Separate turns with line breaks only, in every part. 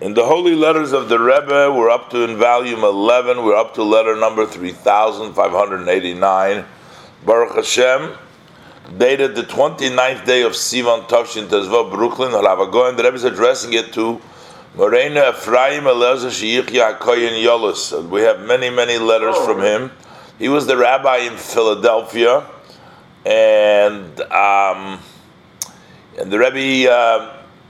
In the Holy Letters of the Rebbe, we're up to in volume 11, we're up to letter number 3589. Baruch Hashem, dated the 29th day of Sivan Tavshin Tezvav, Brooklyn, Halavagoyim. The Rebbe is addressing it to Morena Ephraim Eliezer Sheyichya HaKoyen Yolus. We have many letters from him. He was the rabbi in Philadelphia, and the Rebbe,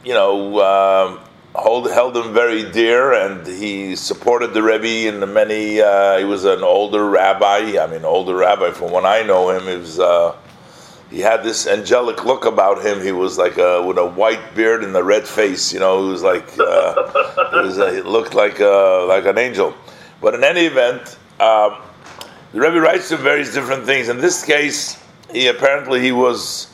held him very dear, and he supported the Rebbe in many. He was an older rabbi. From when I know him, he had this angelic look about him. He was like with a white beard and a red face. He was like he looked like an angel. But in any event, the Rebbe writes some various different things. In this case, he was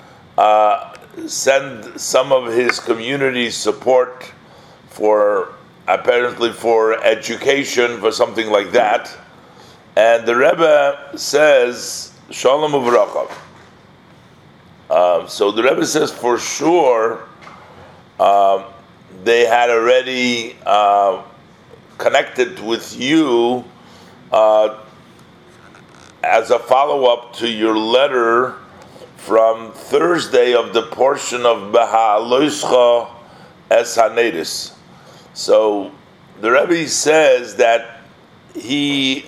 send some of his community support for education, for something like that. And the Rebbe says, Shalom Uvracha. So the Rebbe says for sure they had already connected with you as a follow-up to your letter from Thursday of the portion of Beha'aloischa Es HaNedis. So the Rebbe says that he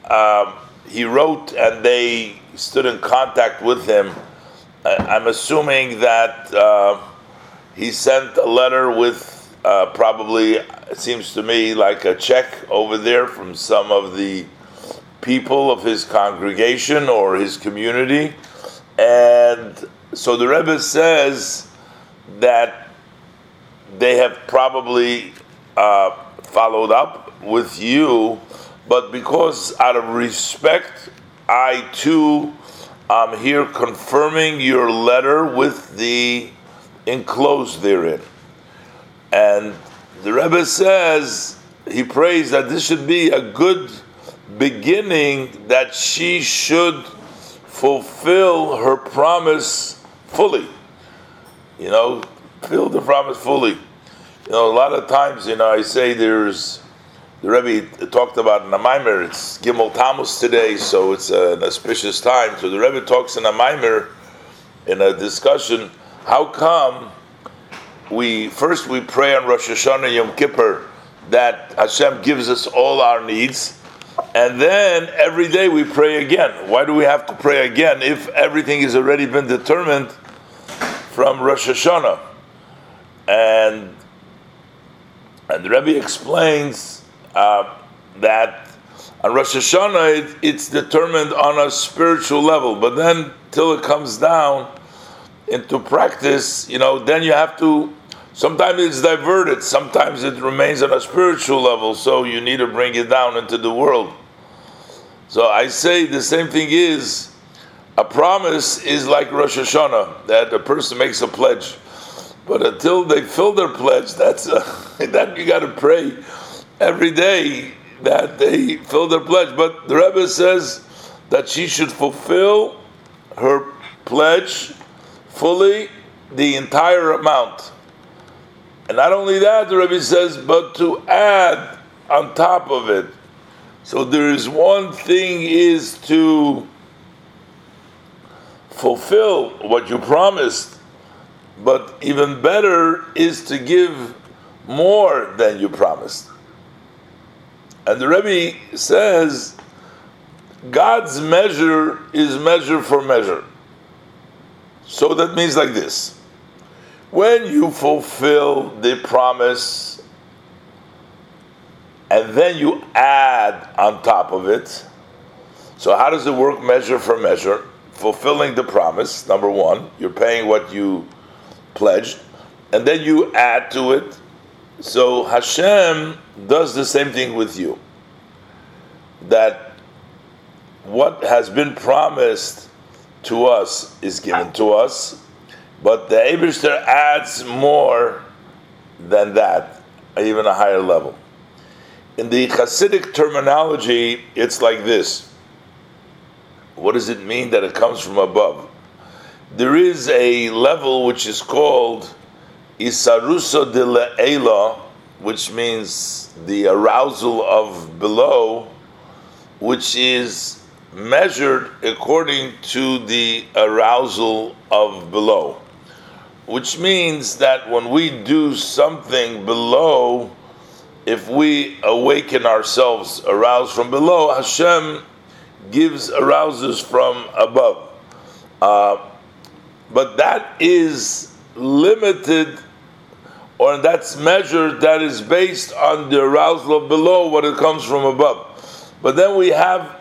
wrote and they stood in contact with him. I'm assuming that he sent a letter with probably, it seems to me, like a check over there from some of the people of his congregation or his community. And so the Rebbe says that they have probably followed up with you, but because out of respect, I too am here confirming your letter with the enclosed therein. And the Rebbe says, he prays that this should be a good beginning, that she should fulfill her promise fully. Fulfill the promise fully. A lot of times, I say the Rebbe talked about in a Maimer, it's Gimel Tammuz today, so it's an auspicious time. So the Rebbe talks in a Maimer, in a discussion, how come we pray on Rosh Hashanah Yom Kippur that Hashem gives us all our needs, and then every day we pray again. Why do we have to pray again if everything has already been determined from Rosh Hashanah? And the Rebbe explains that on Rosh Hashanah it's determined on a spiritual level, but then till it comes down into practice, then you have to. Sometimes it's diverted, sometimes it remains on a spiritual level, so you need to bring it down into the world. So I say the same thing is, a promise is like Rosh Hashanah, that a person makes a pledge. But until they fill their pledge, that you got to pray every day that they fill their pledge. But the Rebbe says that she should fulfill her pledge fully, the entire amount. And not only that, the Rebbe says, but to add on top of it. So there is one thing is to fulfill what you promised, but even better is to give more than you promised. And the Rebbe says, God's measure is measure for measure. So that means like this. When you fulfill the promise and then you add on top of it, so how does it work measure for measure? Fulfilling the promise, number one, you're paying what you pledged, and then you add to it. So Hashem does the same thing with you. That what has been promised to us is given to us, but the Eibishter adds more than that, even a higher level. In the Hasidic terminology, it's like this. What does it mean that it comes from above? There is a level which is called Isarusa de Le'ela which means the arousal of below, which is measured according to the arousal of below. Which means that when we do something below, if we awaken ourselves, arouse from below, Hashem arouses from above. But that is limited, or that's measured, that is based on the arousal of below, what it comes from above. But then we have,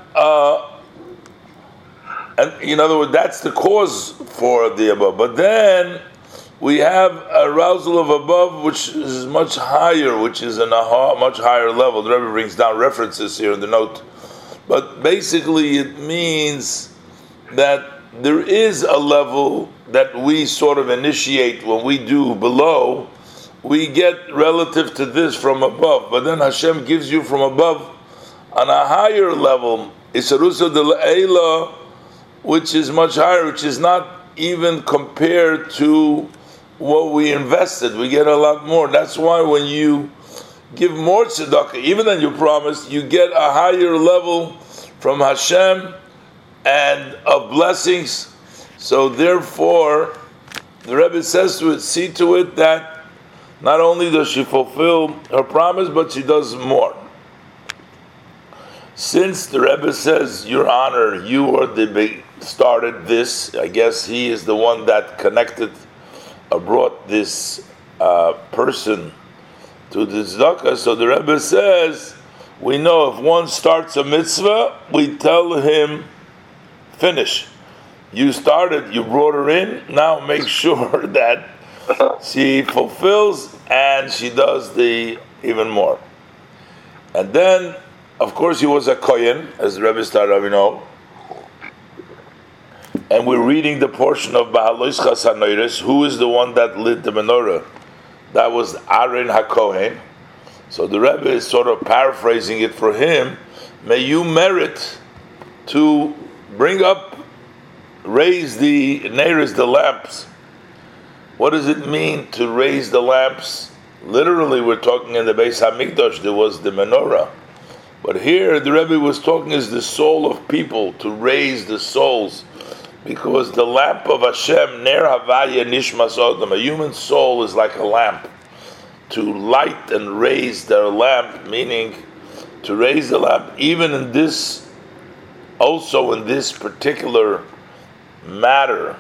and in other words, that's the cause for the above. But then we have arousal of above, which is much higher, which is in a much higher level. The Rebbe brings down references here in the note. But basically it means that there is a level that we sort of initiate when we do below. We get relative to this from above. But then Hashem gives you from above on a higher level, Isarusa de La'ela, which is much higher, which is not even compared to what we invested. We get a lot more. That's why when you give more tzedakah, even than you promised, you get a higher level from Hashem and of blessings. So therefore, the Rebbe says to it, see to it that not only does she fulfill her promise, but she does more. Since the Rebbe says, Your Honor, you are the big started this, I guess he is the one that connected, brought this person to the tzedakah. So the Rebbe says, we know if one starts a mitzvah, we tell him, finish. You started, you brought her in, now make sure that she fulfills and she does the even more. And then, of course, he was a kohen, as the Rebbe started, we know. And we're reading the portion of Bahalois Chasanoiris, who is the one that lit the menorah. That was Aaron HaKohen. So the Rebbe is sort of paraphrasing it for him. May you merit to bring up, raise the neiros, the lamps. What does it mean to raise the lamps? Literally, we're talking in the Beis HaMikdash, there was the menorah. But here, the Rebbe was talking is the soul of people, to raise the souls. Because the lamp of Hashem, Ner Havaya Nishmas Odom, a human soul is like a lamp. To light and raise their lamp, meaning to raise the lamp, even in this, also in this particular matter.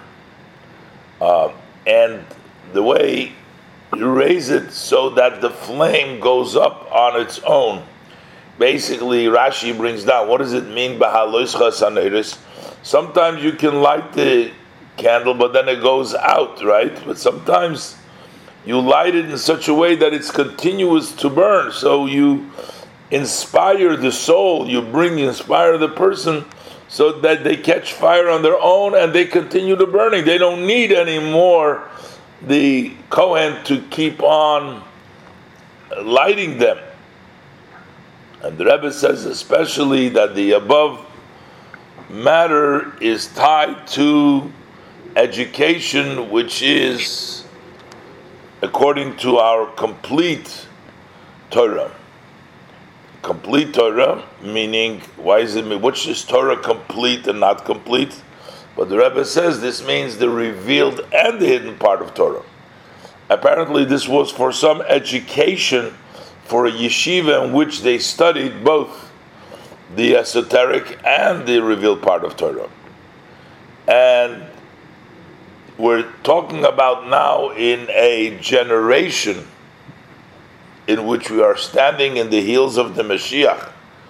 And the way you raise it so that the flame goes up on its own. Basically, Rashi brings down, what does it mean, Bahalois Chasanoiris? Sometimes you can light the candle, but then it goes out, right? But sometimes you light it in such a way that it's continuous to burn. So you inspire the soul, you inspire the person so that they catch fire on their own and they continue to burning. They don't need anymore the Kohen to keep on lighting them. And the Rebbe says especially that the above matter is tied to education, which is according to our complete Torah. Complete Torah, meaning, why is it, which is Torah complete and not complete? But the Rebbe says this means the revealed and the hidden part of Torah. Apparently this was for some education for a yeshiva in which they studied both the esoteric and the revealed part of Torah. And we're talking about now in a generation in which we are standing in the heels of the Mashiach,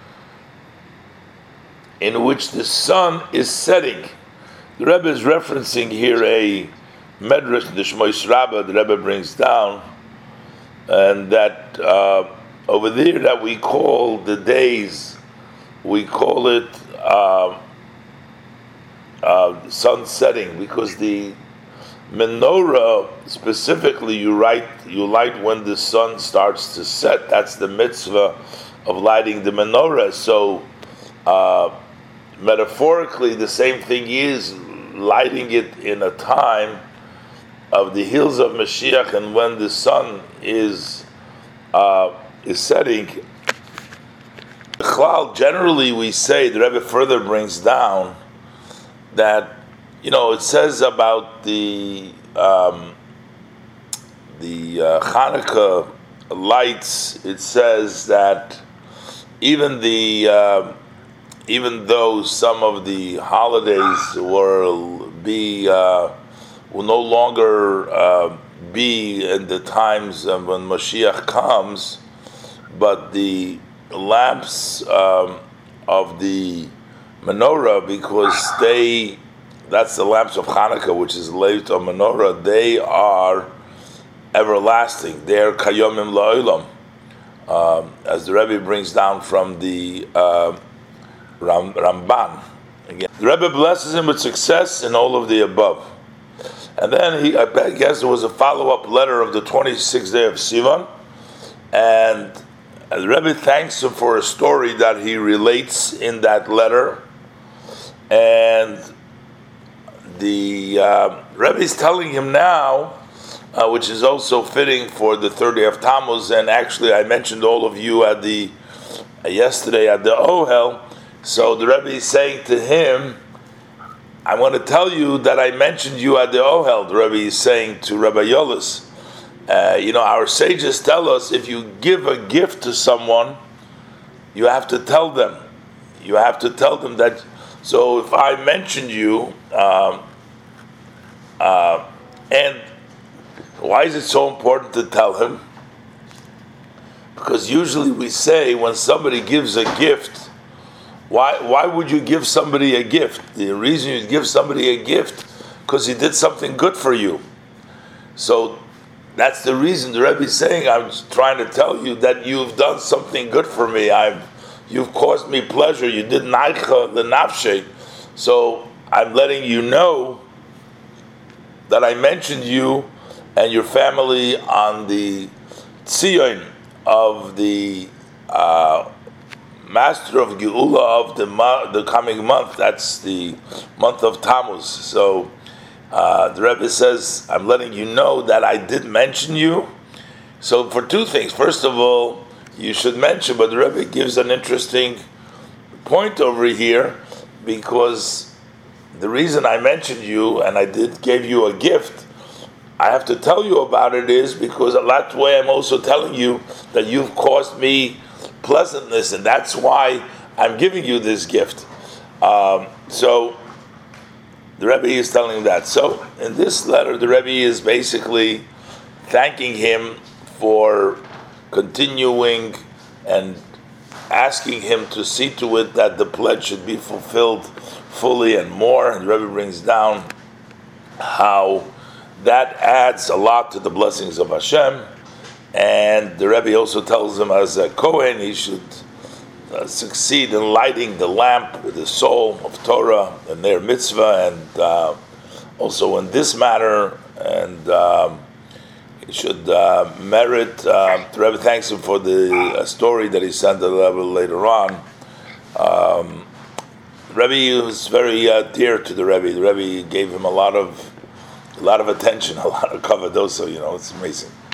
in which the sun is setting. The Rebbe is referencing here a medrash, the Shmois Rabbah, the Rebbe brings down, and that over there that we call the days, we call it sun setting, because the menorah specifically you light when the sun starts to set. That's the mitzvah of lighting the menorah. So metaphorically the same thing is lighting it in a time of the hills of Mashiach, and when the sun is is setting. Generally, we say the Rebbe further brings down that it says about the Hanukkah lights. It says that even though some of the holidays will no longer be in the times when Mashiach comes, but the lamps of the menorah, because that's the lamps of Hanukkah, which is late on menorah, they are everlasting. They are kayomim la'olam, as the Rebbe brings down from the Ramban. Again, the Rebbe blesses him with success in all of the above. And then I guess there was a follow-up letter of the 26th day of Sivan, and the Rebbe thanks him for a story that he relates in that letter, and the Rebbe is telling him now, which is also fitting for the 30th of Tammuz, and actually I mentioned all of you at the yesterday at the Ohel. So the Rebbe is saying to him, I want to tell you that I mentioned you at the Ohel. The Rebbe is saying to Rabbi Yolis, our sages tell us if you give a gift to someone, you have to tell them. You have to tell them that. So if I mentioned you, and why is it so important to tell him? Because usually we say when somebody gives a gift, why would you give somebody a gift? The reason you give somebody a gift because he did something good for you. So that's the reason the Rebbe is saying, I'm trying to tell you that you've done something good for me. You've caused me pleasure. You did naicha lenafshe. So I'm letting you know that I mentioned you and your family on the tzion of the master of Geula of the coming month. That's the month of Tammuz. So the Rebbe says, I'm letting you know that I did mention you. So for two things. First of all, you should mention, but the Rebbe gives an interesting point over here, because the reason I mentioned you and I gave you a gift, I have to tell you about it, is because that way I'm also telling you that you've caused me pleasantness, and that's why I'm giving you this gift. So the Rebbe is telling him that. So in this letter, the Rebbe is basically thanking him for continuing and asking him to see to it that the pledge should be fulfilled fully and more. And the Rebbe brings down how that adds a lot to the blessings of Hashem. And the Rebbe also tells him, as a Kohen, he should succeed in lighting the lamp with the soul of Torah and their mitzvah, and also in this matter, and he should merit. The Rebbe thanks him for the story that he sent the Rebbe later on. The Rebbe was very dear to the Rebbe. The Rebbe gave him a lot of attention, a lot of kavod. So it's amazing.